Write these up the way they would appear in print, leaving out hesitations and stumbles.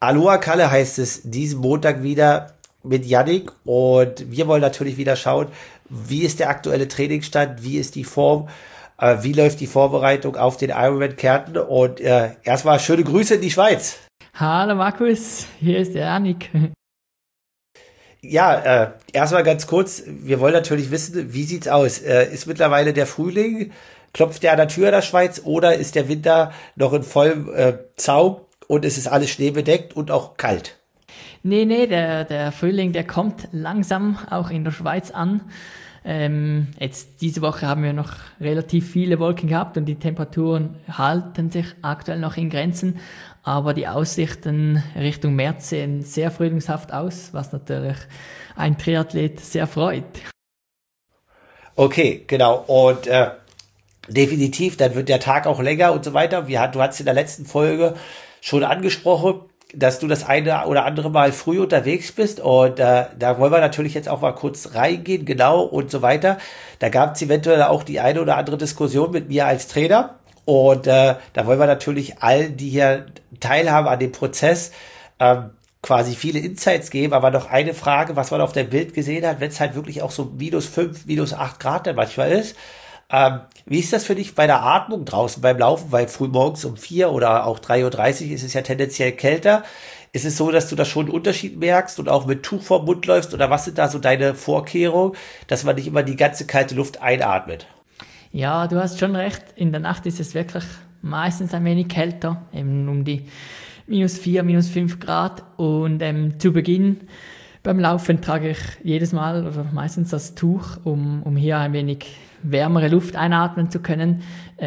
Aloha Kalle heißt es diesen Montag wieder mit Yannick und wir wollen natürlich wieder schauen, wie ist der aktuelle Trainingsstand, wie ist die Form, wie läuft die Vorbereitung auf den Ironman Kärnten und erstmal schöne Grüße in die Schweiz. Hallo Markus, hier ist der Yannick. Ja, erstmal ganz kurz, wir wollen natürlich wissen, wie sieht's aus? Ist mittlerweile der Frühling, klopft der an der Tür der Schweiz oder ist der Winter noch in vollem Zaum und es ist alles schneebedeckt und auch kalt? Nee, der Frühling, der kommt langsam auch in der Schweiz an. Jetzt diese Woche haben wir noch relativ viele Wolken gehabt und die Temperaturen halten sich aktuell noch in Grenzen, aber die Aussichten Richtung März sehen sehr frühlingshaft aus, was natürlich ein Triathlet sehr freut. Okay, genau. Und definitiv, dann wird der Tag auch länger und so weiter. Du hast in der letzten Folge schon angesprochen, dass du das eine oder andere Mal früh unterwegs bist und da wollen wir natürlich jetzt auch mal kurz reingehen, genau und so weiter. Da gab es eventuell auch die eine oder andere Diskussion mit mir als Trainer und da wollen wir natürlich allen, die hier teilhaben an dem Prozess, quasi viele Insights geben, aber noch eine Frage, was man auf dem Bild gesehen hat, wenn es halt wirklich auch so -5, -8 Grad dann manchmal ist. Wie ist das für dich bei der Atmung draußen beim Laufen? Weil frühmorgens um 4 oder auch 3:30 Uhr ist es ja tendenziell kälter. Ist es so, dass du da schon einen Unterschied merkst und auch mit Tuch vorm Mund läufst? Oder was sind da so deine Vorkehrungen, dass man nicht immer die ganze kalte Luft einatmet? Ja, du hast schon recht. In der Nacht ist es wirklich meistens ein wenig kälter, eben um die -4, -5 Grad. Und zu Beginn beim Laufen trage ich jedes Mal oder meistens das Tuch, um hier ein wenig wärmere Luft einatmen zu können.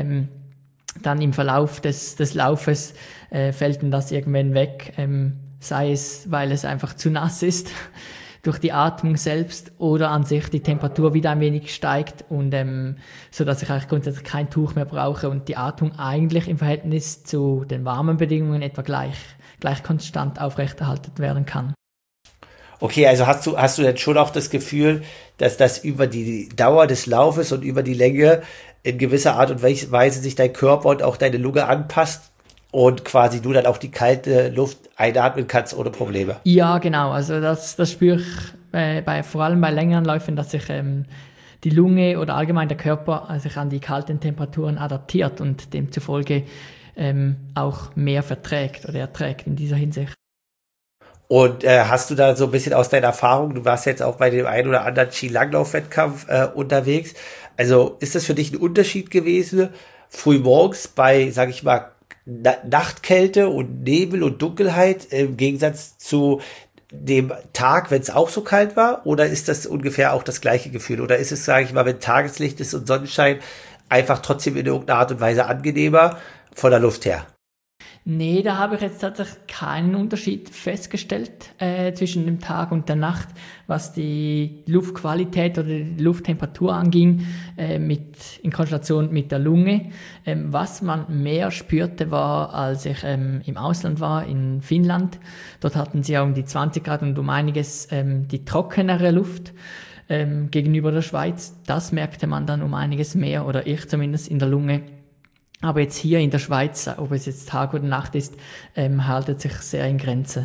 Dann im Verlauf des Laufes fällt dann das irgendwann weg, sei es, weil es einfach zu nass ist durch die Atmung selbst oder an sich die Temperatur wieder ein wenig steigt und so dass ich eigentlich grundsätzlich kein Tuch mehr brauche und die Atmung eigentlich im Verhältnis zu den warmen Bedingungen etwa gleich konstant aufrechterhalten werden kann. Okay, also hast du jetzt schon auch das Gefühl, dass das über die Dauer des Laufes und über die Länge in gewisser Art und Weise sich dein Körper und auch deine Lunge anpasst und quasi du dann auch die kalte Luft einatmen kannst ohne Probleme? Ja, genau. Also das spüre ich vor allem bei längeren Läufen, dass sich die Lunge oder allgemein der Körper sich an die kalten Temperaturen adaptiert und demzufolge auch mehr verträgt oder erträgt in dieser Hinsicht. Und hast du da so ein bisschen aus deiner Erfahrung, du warst jetzt auch bei dem einen oder anderen Skilanglauf-Wettkampf unterwegs, also ist das für dich ein Unterschied gewesen, frühmorgens bei, sag ich mal, Nachtkälte und Nebel und Dunkelheit im Gegensatz zu dem Tag, wenn es auch so kalt war, oder ist das ungefähr auch das gleiche Gefühl, oder ist es, sage ich mal, wenn Tageslicht ist und Sonnenschein, einfach trotzdem in irgendeiner Art und Weise angenehmer von der Luft her? Nee, da habe ich jetzt tatsächlich keinen Unterschied festgestellt zwischen dem Tag und der Nacht, was die Luftqualität oder die Lufttemperatur anging, in Konstellation mit der Lunge. Was man mehr spürte, war, als ich im Ausland war, in Finnland. Dort hatten sie ja um die 20 Grad und um einiges die trockenere Luft gegenüber der Schweiz. Das merkte man dann um einiges mehr, oder ich zumindest in der Lunge. Aber jetzt hier in der Schweiz, ob es jetzt Tag oder Nacht ist, haltet sich sehr in Grenze.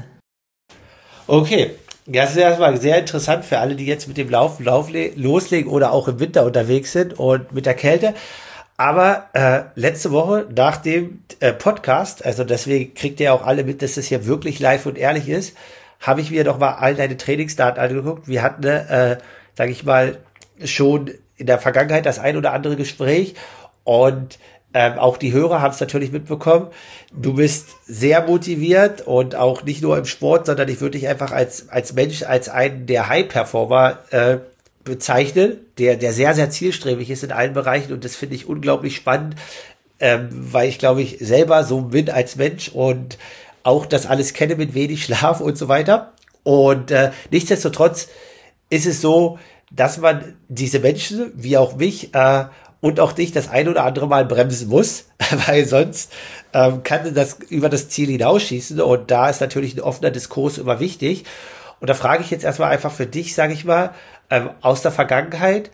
Okay, das ist erstmal sehr interessant für alle, die jetzt mit dem Laufen loslegen oder auch im Winter unterwegs sind und mit der Kälte. Aber letzte Woche nach dem Podcast, also deswegen kriegt ihr auch alle mit, dass das hier wirklich live und ehrlich ist, habe ich mir doch mal all deine Trainingsdaten angeguckt. Wir hatten, sage ich mal, schon in der Vergangenheit das ein oder andere Gespräch und auch die Hörer haben es natürlich mitbekommen. Du bist sehr motiviert und auch nicht nur im Sport, sondern ich würde dich einfach als Mensch, als einen der High-Performer bezeichnen, der sehr, sehr zielstrebig ist in allen Bereichen und das finde ich unglaublich spannend, weil ich glaube ich selber so bin als Mensch und auch das alles kenne mit wenig Schlaf und so weiter. Und nichtsdestotrotz ist es so, dass man diese Menschen, wie auch mich, und auch dich das ein oder andere Mal bremsen muss, weil sonst kann das über das Ziel hinausschießen und da ist natürlich ein offener Diskurs immer wichtig. Und da frage ich jetzt erstmal einfach für dich, sage ich mal, aus der Vergangenheit,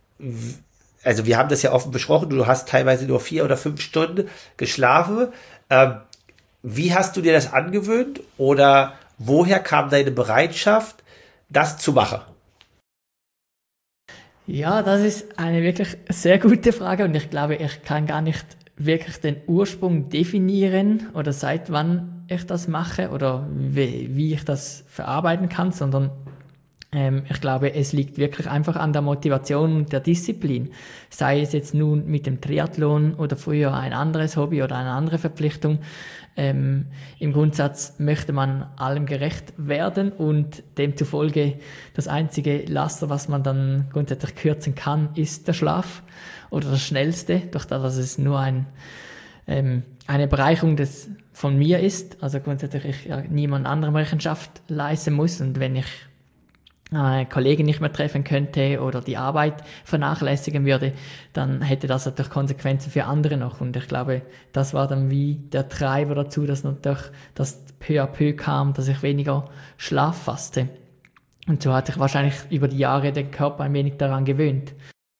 also wir haben das ja offen besprochen, du hast teilweise nur 4 oder 5 Stunden geschlafen. wie hast du dir das angewöhnt oder woher kam deine Bereitschaft, das zu machen? Ja, das ist eine wirklich sehr gute Frage und ich glaube, ich kann gar nicht wirklich den Ursprung definieren oder seit wann ich das mache oder wie ich das verarbeiten kann, sondern ich glaube, es liegt wirklich einfach an der Motivation und der Disziplin. Sei es jetzt nun mit dem Triathlon oder früher ein anderes Hobby oder eine andere Verpflichtung. Im Grundsatz möchte man allem gerecht werden und demzufolge das einzige Laster, was man dann grundsätzlich kürzen kann, ist der Schlaf oder das Schnellste, durch das, dass es nur eine Bereicherung von mir ist. Also grundsätzlich ich ja, niemand anderem Rechenschaft leisten muss und wenn ich Kollegen nicht mehr treffen könnte oder die Arbeit vernachlässigen würde, dann hätte das natürlich Konsequenzen für andere noch. Und ich glaube, das war dann wie der Treiber dazu, dass natürlich das peu à peu kam, dass ich weniger Schlaf fasste. Und so hat sich wahrscheinlich über die Jahre der Körper ein wenig daran gewöhnt.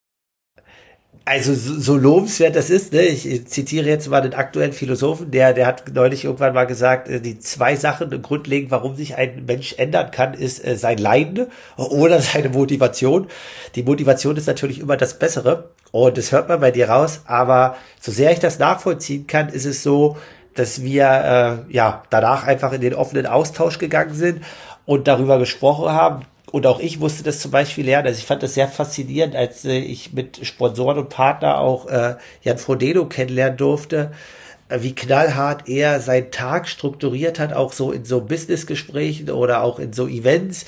Also so lobenswert das ist, ne? Ich zitiere jetzt mal den aktuellen Philosophen, der hat neulich irgendwann mal gesagt, die zwei Sachen grundlegend, warum sich ein Mensch ändern kann, ist sein Leiden oder seine Motivation. Die Motivation ist natürlich immer das Bessere und das hört man bei dir raus, aber so sehr ich das nachvollziehen kann, ist es so, dass wir danach einfach in den offenen Austausch gegangen sind und darüber gesprochen haben. Und auch ich musste das zum Beispiel lernen. Also ich fand das sehr faszinierend, als ich mit Sponsoren und Partner auch Jan Frodeno kennenlernen durfte, wie knallhart er seinen Tag strukturiert hat, auch so in so Businessgesprächen oder auch in so Events,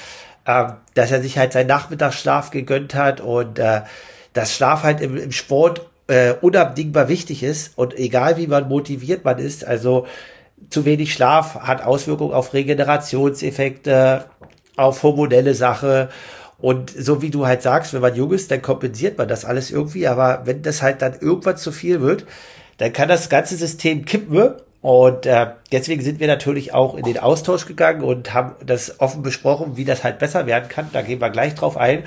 dass er sich halt seinen Nachmittagsschlaf gegönnt hat und dass Schlaf halt im Sport unabdingbar wichtig ist und egal wie man motiviert man ist, also zu wenig Schlaf hat Auswirkungen auf Regenerationseffekte, auf hormonelle Sache und so wie du halt sagst, wenn man jung ist, dann kompensiert man das alles irgendwie, aber wenn das halt dann irgendwann zu viel wird, dann kann das ganze System kippen und deswegen sind wir natürlich auch in den Austausch gegangen und haben das offen besprochen, wie das halt besser werden kann, da gehen wir gleich drauf ein.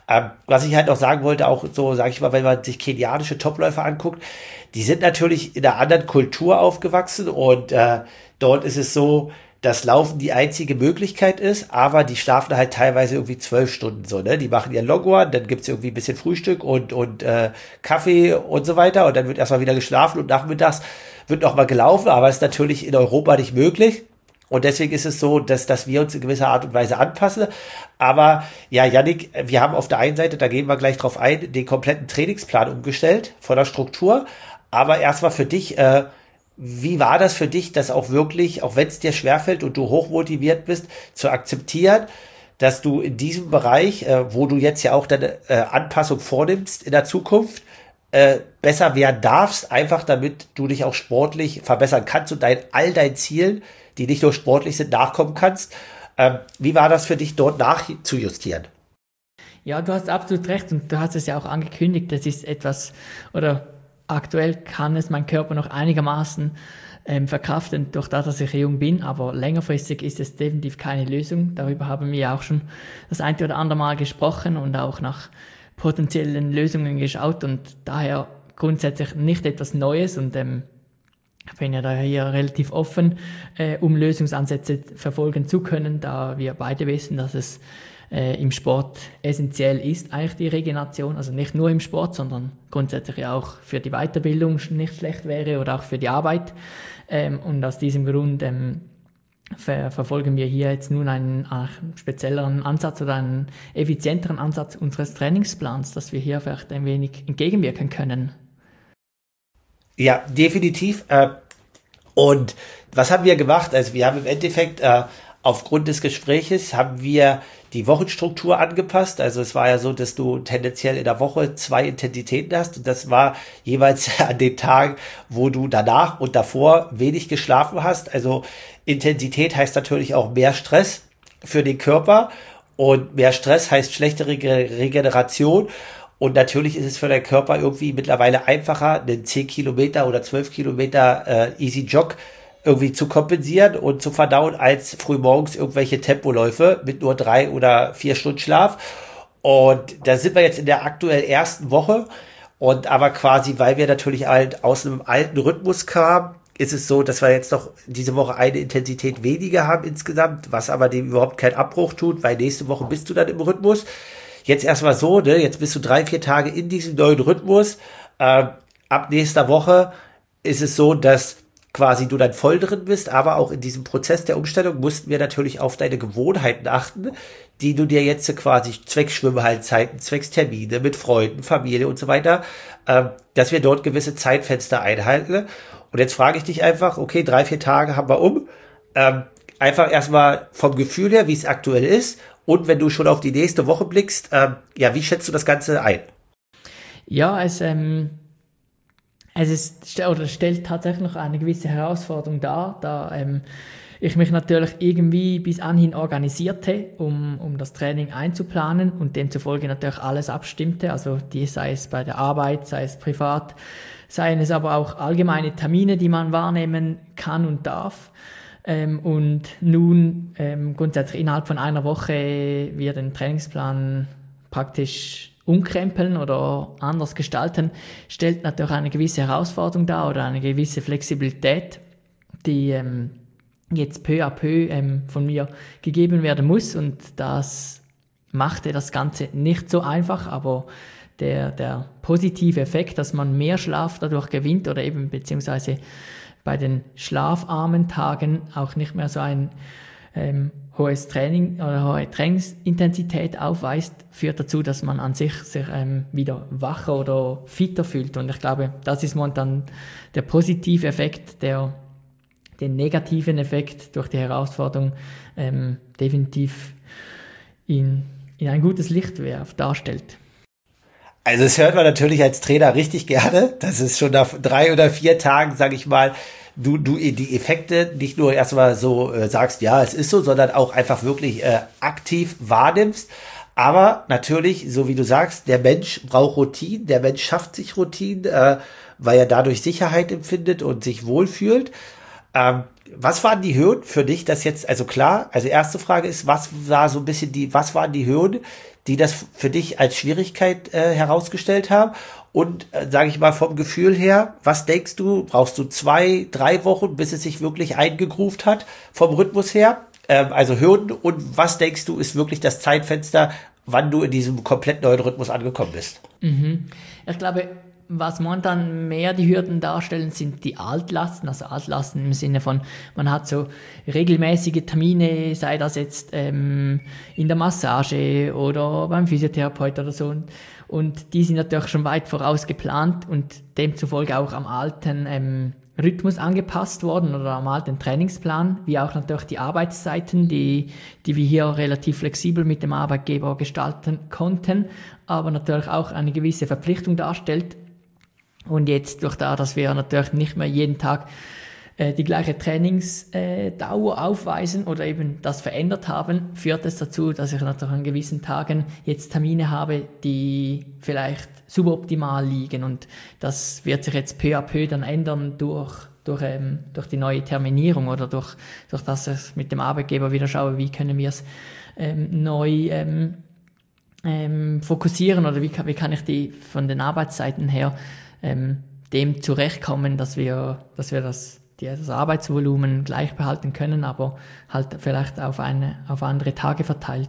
Was ich halt noch sagen wollte, auch so, sage ich mal, wenn man sich kenianische Topläufer anguckt, die sind natürlich in einer anderen Kultur aufgewachsen und dort ist es so, dass Laufen die einzige Möglichkeit ist, aber die schlafen halt teilweise irgendwie 12 Stunden so, ne? Die machen ihren Longhorn, dann gibt's irgendwie ein bisschen Frühstück und Kaffee und so weiter und dann wird erstmal wieder geschlafen und nachmittags wird noch mal gelaufen, aber ist natürlich in Europa nicht möglich. Und deswegen ist es so, dass wir uns in gewisser Art und Weise anpassen. Aber ja, Yannick, wir haben auf der einen Seite, da gehen wir gleich drauf ein, den kompletten Trainingsplan umgestellt von der Struktur. Aber erstmal für dich, wie war das für dich, das auch wirklich, auch wenn es dir schwerfällt und du hochmotiviert bist, zu akzeptieren, dass du in diesem Bereich, wo du jetzt ja auch deine Anpassung vornimmst in der Zukunft, besser werden darfst, einfach damit du dich auch sportlich verbessern kannst und all deinen Zielen, die nicht nur sportlich sind, nachkommen kannst. Wie war das für dich, dort nachzujustieren? Ja, du hast absolut recht und du hast es ja auch angekündigt, das ist etwas, oder aktuell kann es mein Körper noch einigermaßen verkraften, durch das, dass ich jung bin, aber längerfristig ist es definitiv keine Lösung. Darüber haben wir auch schon das eine oder andere Mal gesprochen und auch nach potenziellen Lösungen geschaut und daher grundsätzlich nicht etwas Neues und ich bin ja da hier relativ offen, um Lösungsansätze verfolgen zu können, da wir beide wissen, dass es im Sport essentiell ist, eigentlich die Regeneration, also nicht nur im Sport, sondern grundsätzlich auch für die Weiterbildung nicht schlecht wäre oder auch für die Arbeit. Und aus diesem Grund verfolgen wir hier jetzt nun einen spezielleren Ansatz oder einen effizienteren Ansatz unseres Trainingsplans, dass wir hier vielleicht ein wenig entgegenwirken können. Ja, definitiv. Und was haben wir gemacht? Also wir haben im Endeffekt aufgrund des Gespräches haben wir die Wochenstruktur angepasst. Also es war ja so, dass du tendenziell in der Woche 2 Intensitäten hast und das war jeweils an den Tagen, wo du danach und davor wenig geschlafen hast. Also Intensität heißt natürlich auch mehr Stress für den Körper und mehr Stress heißt schlechtere Regeneration. Und natürlich ist es für den Körper irgendwie mittlerweile einfacher, einen 10 Kilometer oder 12 Kilometer Easy Jog irgendwie zu kompensieren und zu verdauen, als frühmorgens irgendwelche Tempoläufe mit nur 3 oder 4 Stunden Schlaf. Und da sind wir jetzt in der aktuell ersten Woche. Und aber quasi, weil wir natürlich halt aus einem alten Rhythmus kamen, ist es so, dass wir jetzt noch diese Woche eine Intensität weniger haben insgesamt, was aber dem überhaupt keinen Abbruch tut, weil nächste Woche bist du dann im Rhythmus. Jetzt erstmal so, ne, jetzt bist du 3-4 Tage in diesem neuen Rhythmus. Ab nächster Woche ist es so, dass quasi du dann voll drin bist, aber auch in diesem Prozess der Umstellung mussten wir natürlich auf deine Gewohnheiten achten, die du dir jetzt quasi zwecks Schwimmhallenzeiten, zwecks Termine mit Freunden, Familie und so weiter, dass wir dort gewisse Zeitfenster einhalten. Und jetzt frage ich dich einfach, okay, 3-4 Tage haben wir einfach erstmal vom Gefühl her, wie es aktuell ist, und wenn du schon auf die nächste Woche blickst, ja, wie schätzt du das Ganze ein? Ja, es stellt tatsächlich noch eine gewisse Herausforderung dar, da ich mich natürlich irgendwie bis anhin organisierte, um das Training einzuplanen und demzufolge natürlich alles abstimmte, also sei es bei der Arbeit, sei es privat, seien es aber auch allgemeine Termine, die man wahrnehmen kann und darf. Und nun grundsätzlich innerhalb von einer Woche wir den Trainingsplan praktisch umkrempeln oder anders gestalten, stellt natürlich eine gewisse Herausforderung dar oder eine gewisse Flexibilität, die jetzt peu à peu von mir gegeben werden muss, und das machte das Ganze nicht so einfach, aber der positive Effekt, dass man mehr Schlaf dadurch gewinnt oder eben beziehungsweise bei den schlafarmen Tagen auch nicht mehr so ein hohes Training oder hohe Trainingsintensität aufweist, führt dazu, dass man an sich wieder wacher oder fitter fühlt. Und ich glaube, das ist momentan der positive Effekt, der den negativen Effekt durch die Herausforderung definitiv in ein gutes Licht darstellt. Also das hört man natürlich als Trainer richtig gerne. Das ist schon nach 3 oder 4 Tagen, sage ich mal, du die Effekte nicht nur erstmal so sagst, ja, es ist so, sondern auch einfach wirklich aktiv wahrnimmst. Aber natürlich, so wie du sagst, der Mensch braucht Routinen, der Mensch schafft sich Routinen, weil er dadurch Sicherheit empfindet und sich wohlfühlt. Was waren die Hürden für dich, das jetzt, also klar, also erste Frage ist, was waren die Hürden, die das für dich als Schwierigkeit herausgestellt haben? Und sage ich mal vom Gefühl her, was denkst du, brauchst du 2-3 Wochen, bis es sich wirklich eingegroovt hat vom Rhythmus her? Also Hürden, und was denkst du, ist wirklich das Zeitfenster, wann du in diesem komplett neuen Rhythmus angekommen bist? Ich glaube, was momentan mehr die Hürden darstellen, sind die Altlasten, also Altlasten im Sinne von, man hat so regelmäßige Termine, sei das jetzt in der Massage oder beim Physiotherapeut oder so, und die sind natürlich schon weit voraus geplant und demzufolge auch am alten Rhythmus angepasst worden oder am alten Trainingsplan, wie auch natürlich die Arbeitszeiten, die wir hier relativ flexibel mit dem Arbeitgeber gestalten konnten, aber natürlich auch eine gewisse Verpflichtung darstellt. Und jetzt durch dass wir natürlich nicht mehr jeden Tag die gleiche Trainingsdauer aufweisen oder eben das verändert haben, führt es dazu, dass ich natürlich an gewissen Tagen jetzt Termine habe, die vielleicht suboptimal liegen, und das wird sich jetzt peu à peu dann ändern durch die neue Terminierung oder durch dass ich mit dem Arbeitgeber wieder schaue, wie können wir es neu fokussieren oder wie kann ich die von den Arbeitszeiten her dem zurechtkommen, dass wir das Arbeitsvolumen gleich behalten können, aber halt vielleicht auf andere Tage verteilt.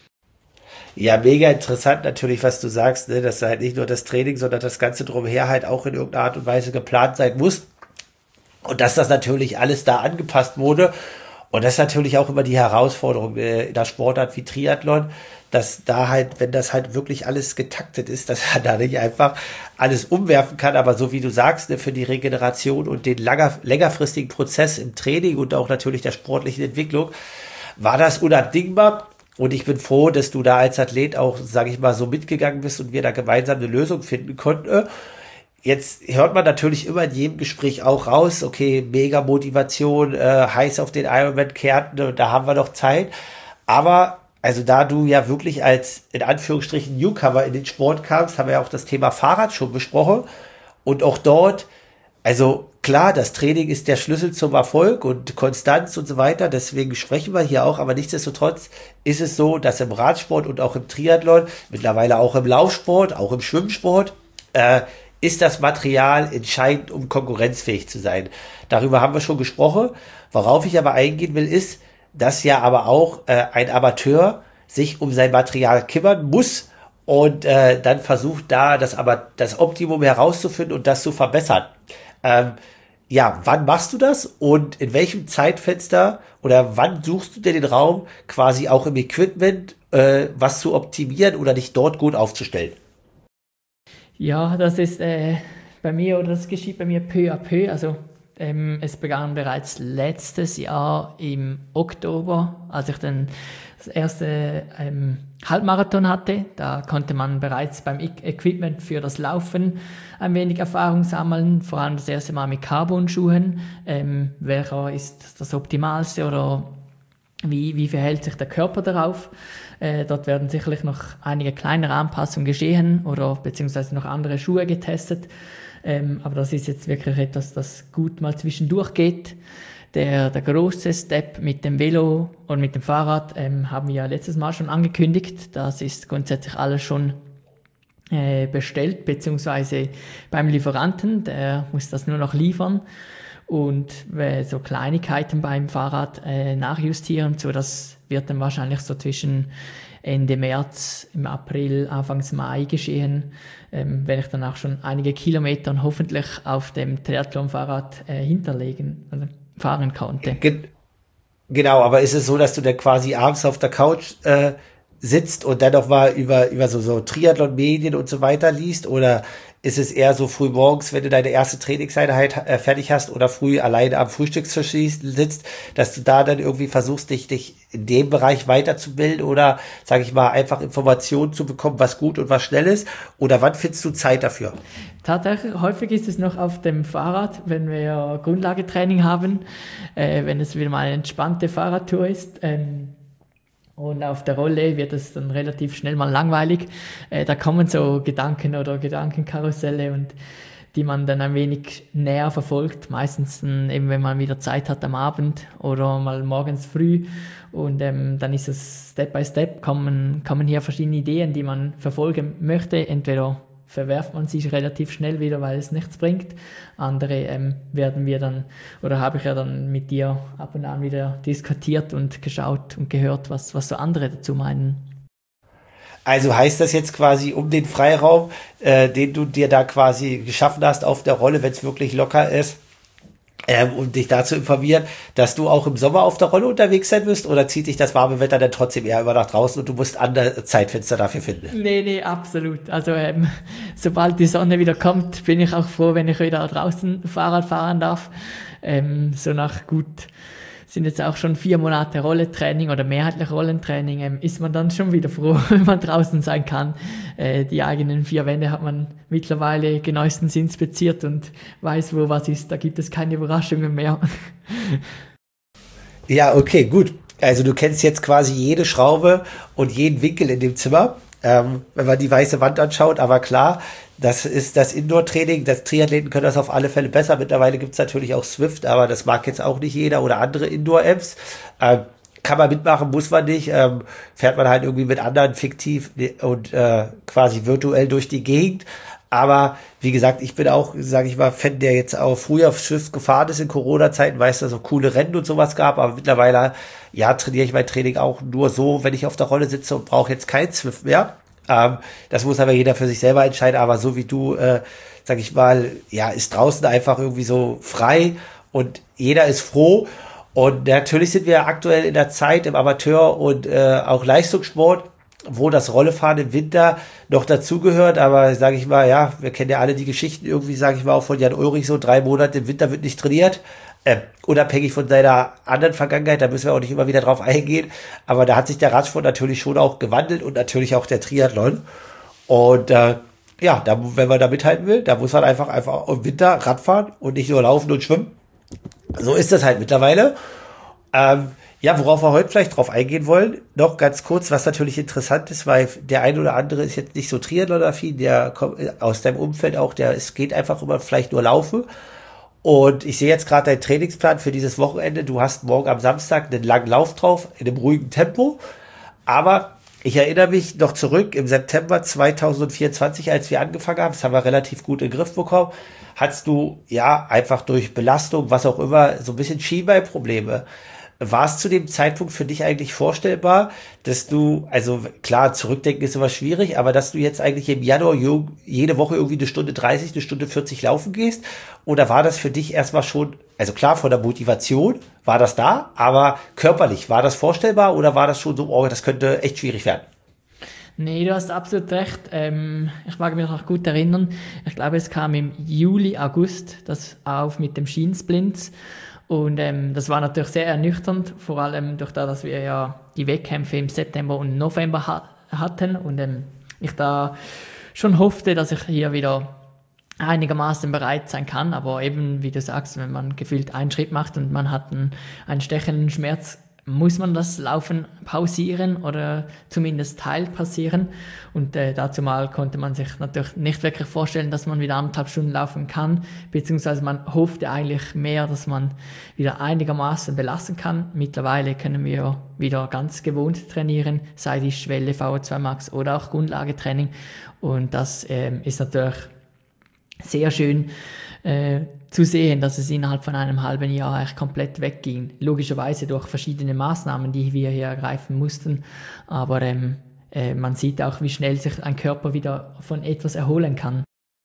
Ja, mega interessant natürlich, was du sagst, ne? Dass halt nicht nur das Training, sondern das Ganze drumher halt auch in irgendeiner Art und Weise geplant sein muss. Und dass das natürlich alles da angepasst wurde. Und das ist natürlich auch immer die Herausforderung in der Sportart wie Triathlon, dass da halt, wenn das halt wirklich alles getaktet ist, dass man da nicht einfach alles umwerfen kann. Aber so wie du sagst, ne, für die Regeneration und den längerfristigen Prozess im Training und auch natürlich der sportlichen Entwicklung war das unabdingbar. Und ich bin froh, dass du da als Athlet auch, sage ich mal, so mitgegangen bist und wir da gemeinsam eine Lösung finden konnten. Jetzt hört man natürlich immer in jedem Gespräch auch raus, okay, mega Motivation, heiß auf den Ironman Kärnten, da haben wir noch Zeit. Aber also da du ja wirklich als, in Anführungsstrichen, Newcomer in den Sport kamst, haben wir ja auch das Thema Fahrrad schon besprochen. Und auch dort, also klar, das Training ist der Schlüssel zum Erfolg und Konstanz und so weiter. Deswegen sprechen wir hier auch. Aber nichtsdestotrotz ist es so, dass im Radsport und auch im Triathlon, mittlerweile auch im Laufsport, auch im Schwimmsport, ist das Material entscheidend, um konkurrenzfähig zu sein. Darüber haben wir schon gesprochen. Worauf ich aber eingehen will, ist, dass ja aber auch ein Amateur sich um sein Material kümmern muss und dann versucht da das Optimum herauszufinden und das zu verbessern. Ja, wann machst du das und in welchem Zeitfenster oder wann suchst du dir den Raum, quasi auch im Equipment was zu optimieren oder dich dort gut aufzustellen? Ja, das ist bei mir, oder das geschieht bei mir peu à peu. Also es begann bereits letztes Jahr im Oktober, als ich dann das erste Halbmarathon hatte. Da konnte man bereits beim Equipment für das Laufen ein wenig Erfahrung sammeln, vor allem das erste Mal mit Carbon-Schuhen. Welcher ist das Optimalste oder wie verhält sich der Körper darauf? Dort werden sicherlich noch einige kleinere Anpassungen geschehen oder beziehungsweise noch andere Schuhe getestet. Aber das ist jetzt wirklich etwas, das gut mal zwischendurch geht. Der große Step mit dem Velo und mit dem Fahrrad haben wir ja letztes Mal schon angekündigt. Das ist grundsätzlich alles schon bestellt, beziehungsweise beim Lieferanten. Der muss das nur noch liefern. Und so Kleinigkeiten beim Fahrrad nachjustieren, so das wird dann wahrscheinlich so zwischen Ende März, im April, Anfangs Mai geschehen, wenn ich dann auch schon einige Kilometer hoffentlich auf dem Triathlon-Fahrrad fahren konnte. Genau, aber ist es so, dass du dann quasi abends auf der Couch sitzt und dann noch mal über so Triathlon-Medien und so weiter liest? Oder ist es eher so früh morgens, wenn du deine erste Trainingseinheit fertig hast oder früh alleine am Frühstückstisch sitzt, dass du da dann irgendwie versuchst, dich in dem Bereich weiterzubilden oder, sage ich mal, einfach Informationen zu bekommen, was gut und was schnell ist? Oder wann findest du Zeit dafür? Tatsächlich, häufig ist es noch auf dem Fahrrad, wenn wir Grundlagetraining haben, wenn es wieder mal eine entspannte Fahrradtour ist. Und auf der Rolle wird es dann relativ schnell mal langweilig. Da kommen so Gedanken oder Gedankenkarusselle und die man dann ein wenig näher verfolgt. Meistens dann eben, wenn man wieder Zeit hat am Abend oder mal morgens früh. Und dann ist es Step by Step, kommen hier verschiedene Ideen, die man verfolgen möchte. Entweder verwerft man sie relativ schnell wieder, weil es nichts bringt. Andere werden wir dann, oder habe ich ja dann mit dir ab und an wieder diskutiert und geschaut und gehört, was so andere dazu meinen. Also heißt das jetzt quasi um den Freiraum, den du dir da quasi geschaffen hast auf der Rolle, wenn es wirklich locker ist, um dich da zu informieren, dass du auch im Sommer auf der Rolle unterwegs sein wirst, oder zieht dich das warme Wetter dann trotzdem eher immer nach draußen und du musst andere Zeitfenster dafür finden? Nee, absolut. Also sobald die Sonne wieder kommt, bin ich auch froh, wenn ich wieder draußen Fahrrad fahren darf. So nach gut, sind jetzt auch schon 4 Monate Rollentraining oder mehrheitlich Rollentraining, ist man dann schon wieder froh, wenn man draußen sein kann. Die eigenen 4 Wände hat man mittlerweile genauestens inspiziert und weiß, wo was ist. Da gibt es keine Überraschungen mehr. Ja, okay, gut. Also du kennst jetzt quasi jede Schraube und jeden Winkel in dem Zimmer, wenn man die weiße Wand anschaut. Aber klar, das ist das Indoor-Training. Das Triathleten können das auf alle Fälle besser. Mittlerweile gibt's natürlich auch Swift, aber das mag jetzt auch nicht jeder, oder andere Indoor-Apps. Kann man mitmachen, muss man nicht. Fährt man halt irgendwie mit anderen fiktiv und quasi virtuell durch die Gegend. Aber wie gesagt, ich bin auch, sage ich mal, Fan, der jetzt auch früher auf Swift gefahren ist in Corona-Zeiten, weil es da so coole Rennen und sowas gab. Aber mittlerweile, ja, trainiere ich mein Training auch nur so, wenn ich auf der Rolle sitze und brauche jetzt kein Swift mehr. Das muss aber jeder für sich selber entscheiden. Aber so wie du, sag ich mal, ja, ist draußen einfach irgendwie so frei und jeder ist froh. Und natürlich sind wir aktuell in der Zeit im Amateur- und auch Leistungssport, wo das Rollefahren im Winter noch dazugehört. Aber sage ich mal, ja, wir kennen ja alle die Geschichten irgendwie, sage ich mal, auch von Jan Ulrich, so 3 Monate im Winter wird nicht trainiert. Unabhängig von seiner anderen Vergangenheit, da müssen wir auch nicht immer wieder drauf eingehen. Aber da hat sich der Radsport natürlich schon auch gewandelt und natürlich auch der Triathlon. Und ja, wenn man da mithalten will, da muss man einfach im Winter Radfahren und nicht nur laufen und schwimmen. So ist das halt mittlerweile. Ja, worauf wir heute vielleicht drauf eingehen wollen, noch ganz kurz, was natürlich interessant ist, weil der eine oder andere ist jetzt nicht so Triathlon-affin, der kommt aus deinem Umfeld auch, es geht einfach immer vielleicht nur laufen. Und ich sehe jetzt gerade deinen Trainingsplan für dieses Wochenende. Du hast morgen am Samstag einen langen Lauf drauf, in einem ruhigen Tempo. Aber Ich erinnere mich noch zurück im September 2024, als wir angefangen haben, das haben wir relativ gut in den Griff bekommen, hattest du ja einfach durch Belastung, was auch immer, so ein bisschen Schienbeinprobleme. War es zu dem Zeitpunkt für dich eigentlich vorstellbar, dass du, also klar, zurückdenken ist immer schwierig, aber dass du jetzt eigentlich im Januar jede Woche irgendwie 1 Stunde 30, 1 Stunde 40 laufen gehst? Oder war das für dich erstmal schon, also klar, von der Motivation war das da, aber körperlich, war das vorstellbar oder war das schon so, oh, das könnte echt schwierig werden? Nee, du hast absolut recht. Ich mag mich noch gut erinnern. Ich glaube, es kam im Juli, August das auf mit dem Schienensplints. Und das war natürlich sehr ernüchternd, vor allem durch das, dass wir ja die Wettkämpfe im September und November hatten und ich da schon hoffte, dass ich hier wieder einigermaßen bereit sein kann. Aber eben, wie du sagst, wenn man gefühlt einen Schritt macht und man hat einen stechenden Schmerz, muss man das Laufen pausieren oder zumindest teilpassieren. Und dazu mal konnte man sich natürlich nicht wirklich vorstellen, dass man wieder 1,5 Stunden laufen kann, beziehungsweise man hoffte eigentlich mehr, dass man wieder einigermaßen belassen kann. Mittlerweile können wir wieder ganz gewohnt trainieren, sei die Schwelle VO2 Max oder auch Grundlagetraining. Und das ist natürlich sehr schön zu sehen, dass es innerhalb von einem halben Jahr eigentlich komplett wegging. Logischerweise durch verschiedene Maßnahmen, die wir hier ergreifen mussten. Aber man sieht auch, wie schnell sich ein Körper wieder von etwas erholen kann.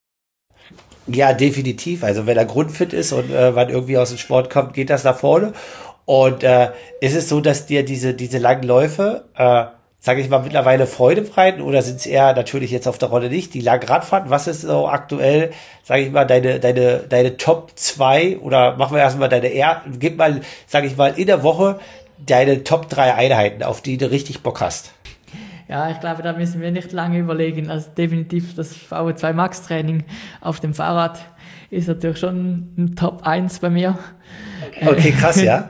Ja, definitiv. Also wenn er grundfit ist und man irgendwie aus dem Sport kommt, geht das nach vorne. Und ist es so, dass dir diese langen Läufe, sage ich mal, mittlerweile Freude bereiten oder sind es eher natürlich jetzt auf der Rolle nicht, die langen Radfahrten? Was ist so aktuell, sage ich mal, deine Top 2 oder machen wir erstmal gib mal, sage ich mal, in der Woche deine Top 3 Einheiten, auf die du richtig Bock hast? Ja, ich glaube, da müssen wir nicht lange überlegen. Also definitiv das VO2 Max Training auf dem Fahrrad ist natürlich schon ein Top 1 bei mir. Okay, krass, ja.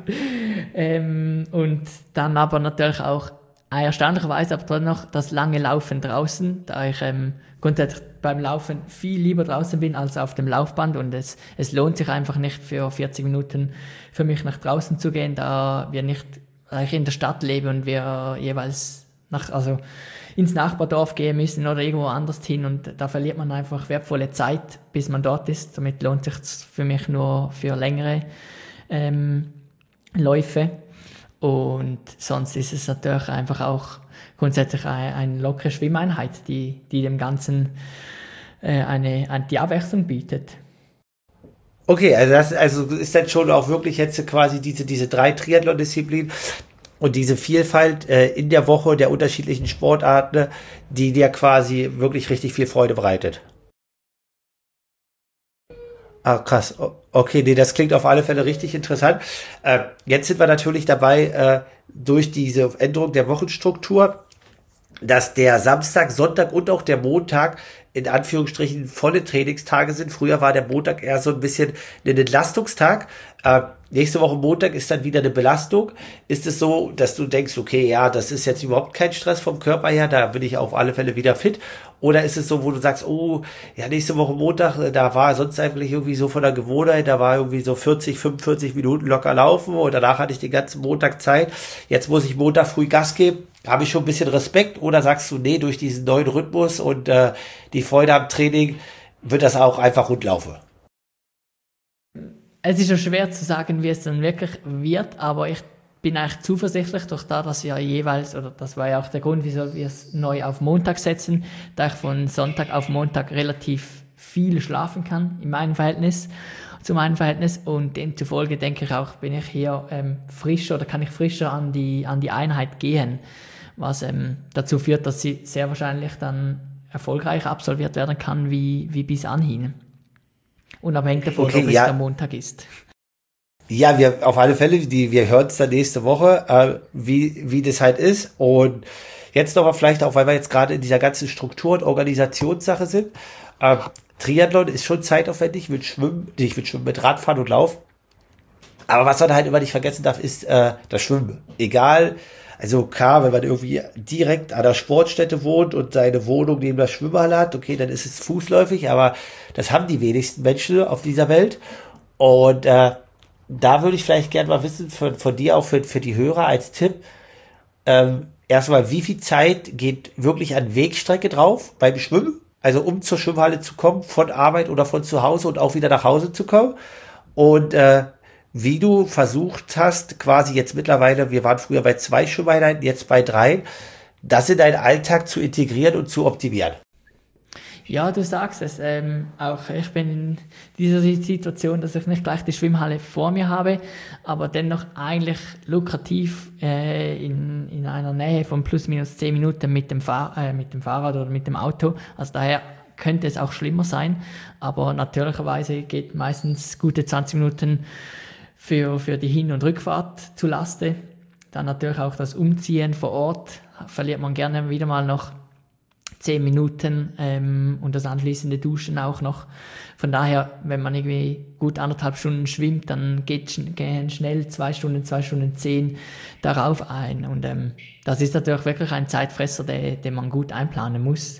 Und dann aber natürlich auch erstaunlicherweise aber trotzdem noch das lange Laufen draußen, da ich grundsätzlich beim Laufen viel lieber draußen bin als auf dem Laufband und es lohnt sich einfach nicht für 40 Minuten für mich nach draußen zu gehen, da ich in der Stadt lebe und wir jeweils ins Nachbardorf gehen müssen oder irgendwo anders hin und da verliert man einfach wertvolle Zeit, bis man dort ist. Somit lohnt sich für mich nur für längere Läufe. Und sonst ist es natürlich einfach auch grundsätzlich eine lockere Schwimmeinheit, die dem Ganzen die Abwechslung bietet. Okay, also ist dann schon auch wirklich jetzt quasi diese 3 Triathlon-Disziplinen und diese Vielfalt in der Woche der unterschiedlichen Sportarten, die dir quasi wirklich richtig viel Freude bereitet. Ah, krass. Okay, nee, das klingt auf alle Fälle richtig interessant. Jetzt sind wir natürlich dabei, durch diese Änderung der Wochenstruktur, dass der Samstag, Sonntag und auch der Montag in Anführungsstrichen volle Trainingstage sind. Früher war der Montag eher so ein bisschen ein Entlastungstag. Nächste Woche Montag ist dann wieder eine Belastung. Ist es so, dass du denkst, okay, ja, das ist jetzt überhaupt kein Stress vom Körper her, da bin ich auf alle Fälle wieder fit? Oder ist es so, wo du sagst, oh, ja, nächste Woche Montag, da war sonst eigentlich irgendwie so von der Gewohnheit, da war irgendwie so 40, 45 Minuten locker laufen und danach hatte ich den ganzen Montag Zeit. Jetzt muss ich Montag früh Gas geben. Habe ich schon ein bisschen Respekt oder sagst du, nee, durch diesen neuen Rhythmus und die Freude am Training wird das auch einfach rund laufen? Es ist schon schwer zu sagen, wie es dann wirklich wird, aber ich bin eigentlich zuversichtlich durch das, dass wir jeweils, oder das war ja auch der Grund, wieso wir es neu auf Montag setzen, da ich von Sonntag auf Montag relativ viel schlafen kann zu meinem Verhältnis und demzufolge denke ich auch, bin ich hier frischer oder kann ich frischer an die Einheit gehen, was dazu führt, dass sie sehr wahrscheinlich dann erfolgreich absolviert werden kann, wie bis anhin. Unabhängig davon, ob es der Montag ist. Ja, wir auf alle Fälle, wir hören es dann nächste Woche, wie das halt ist. Und jetzt nochmal vielleicht auch, weil wir jetzt gerade in dieser ganzen Struktur- und Organisationssache sind. Triathlon ist schon zeitaufwendig mit Schwimmen, mit Radfahren und Laufen. Aber was man halt immer nicht vergessen darf, ist das Schwimmen. Egal, also klar, wenn man irgendwie direkt an der Sportstätte wohnt und seine Wohnung neben der Schwimmhalle hat, okay, dann ist es fußläufig, aber das haben die wenigsten Menschen auf dieser Welt. Und da würde ich vielleicht gerne mal wissen, von dir auch für die Hörer als Tipp, erstmal, wie viel Zeit geht wirklich an Wegstrecke drauf beim Schwimmen? Also um zur Schwimmhalle zu kommen, von Arbeit oder von zu Hause und auch wieder nach Hause zu kommen. Und wie du versucht hast, quasi jetzt mittlerweile, wir waren früher bei 2 Schwimmeinheiten, jetzt bei 3, das in deinen Alltag zu integrieren und zu optimieren. Ja, du sagst es. Auch ich bin in dieser Situation, dass ich nicht gleich die Schwimmhalle vor mir habe, aber dennoch eigentlich lukrativ in einer Nähe von plus minus 10 Minuten mit dem Fahrrad oder mit dem Auto. Also daher könnte es auch schlimmer sein, aber natürlicherweise geht meistens gute 20 Minuten für die Hin- und Rückfahrt zu Laste. Dann natürlich auch das Umziehen vor Ort verliert man gerne wieder mal noch 10 Minuten und das anschließende Duschen auch noch. Von daher, wenn man irgendwie gut 1,5 Stunden schwimmt, dann gehen schnell 2 Stunden, 2 Stunden 10 darauf ein. Und das ist natürlich wirklich ein Zeitfresser, den man gut einplanen muss.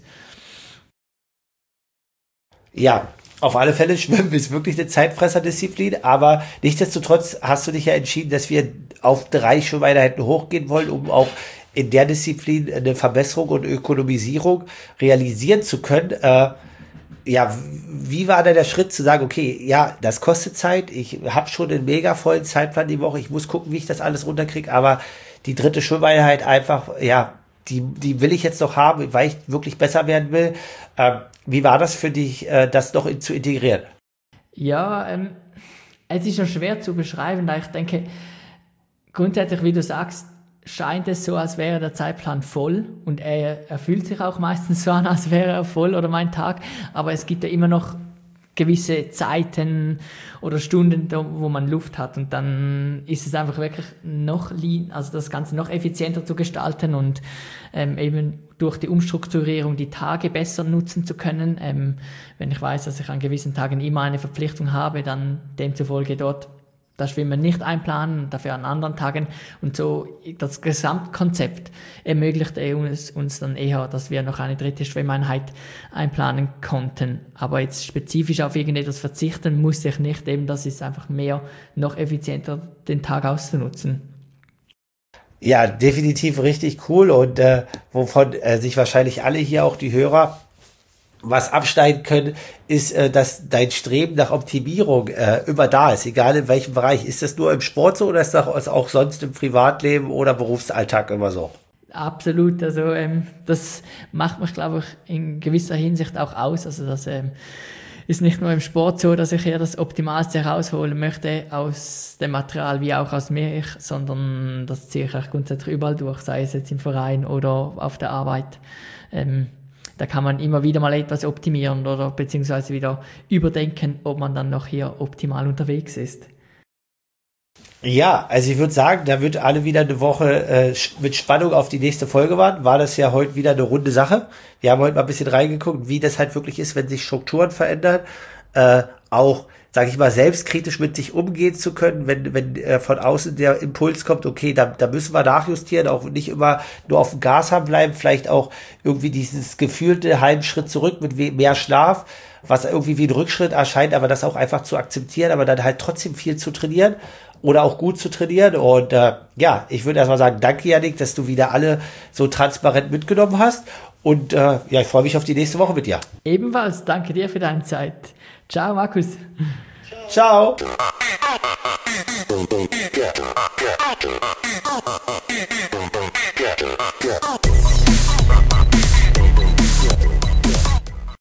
Ja, auf alle Fälle, Schwimmen ist wirklich eine Zeitfresserdisziplin, aber nichtsdestotrotz hast du dich ja entschieden, dass wir auf 3 Schwimmeinheiten hochgehen wollen, um auch in der Disziplin eine Verbesserung und Ökonomisierung realisieren zu können. Ja, wie war da der Schritt zu sagen, okay, ja, das kostet Zeit, ich habe schon einen mega vollen Zeitplan die Woche, ich muss gucken, wie ich das alles runterkriege, aber die 3. Schwimmeinheit einfach, ja, die will ich jetzt noch haben, weil ich wirklich besser werden will. Wie war das für dich, das noch zu integrieren? Ja, es ist schon schwer zu beschreiben, da ich denke, grundsätzlich, wie du sagst, scheint es so, als wäre der Zeitplan voll und er fühlt sich auch meistens so an, als wäre er voll oder mein Tag, aber es gibt ja immer noch gewisse Zeiten oder Stunden, wo man Luft hat und dann ist es einfach wirklich also das Ganze noch effizienter zu gestalten und eben durch die Umstrukturierung die Tage besser nutzen zu können. Wenn ich weiß, dass ich an gewissen Tagen immer eine Verpflichtung habe, dann demzufolge dort das Schwimmen nicht einplanen, dafür an anderen Tagen. Und so das Gesamtkonzept ermöglicht uns dann eher, dass wir noch eine 3. Schwimmeinheit einplanen konnten. Aber jetzt spezifisch auf irgendetwas verzichten muss ich nicht. Eben, das ist einfach mehr, noch effizienter den Tag auszunutzen. Ja, definitiv richtig cool und wovon sich wahrscheinlich alle hier, auch die Hörer, was abschneiden können, ist, dass dein Streben nach Optimierung immer da ist, egal in welchem Bereich. Ist das nur im Sport so oder ist das auch sonst im Privatleben oder Berufsalltag immer so? Absolut, also das macht mich, glaube ich, in gewisser Hinsicht auch aus. Also das ist nicht nur im Sport so, dass ich hier das Optimalste herausholen möchte aus dem Material wie auch aus mir, sondern das ziehe ich auch grundsätzlich überall durch, sei es jetzt im Verein oder auf der Arbeit. Da kann man immer wieder mal etwas optimieren oder beziehungsweise wieder überdenken, ob man dann noch hier optimal unterwegs ist. Ja, also ich würde sagen, da wird alle wieder eine Woche mit Spannung auf die nächste Folge warten. War das ja heute wieder eine runde Sache. Wir haben heute mal ein bisschen reingeguckt, wie das halt wirklich ist, wenn sich Strukturen verändern. Auch, sage ich mal, selbstkritisch mit sich umgehen zu können, wenn von außen der Impuls kommt, okay, da müssen wir nachjustieren, auch nicht immer nur auf dem Gas haben bleiben, vielleicht auch irgendwie dieses gefühlte halben Schritt zurück mit mehr Schlaf, was irgendwie wie ein Rückschritt erscheint, aber das auch einfach zu akzeptieren, aber dann halt trotzdem viel zu trainieren oder auch gut zu trainieren. Und ja, ich würde erstmal sagen, danke Jannik, dass du wieder alle so transparent mitgenommen hast. Und ja, ich freue mich auf die nächste Woche mit dir. Ebenfalls, danke dir für deine Zeit. Ciao, Markus. Ciao.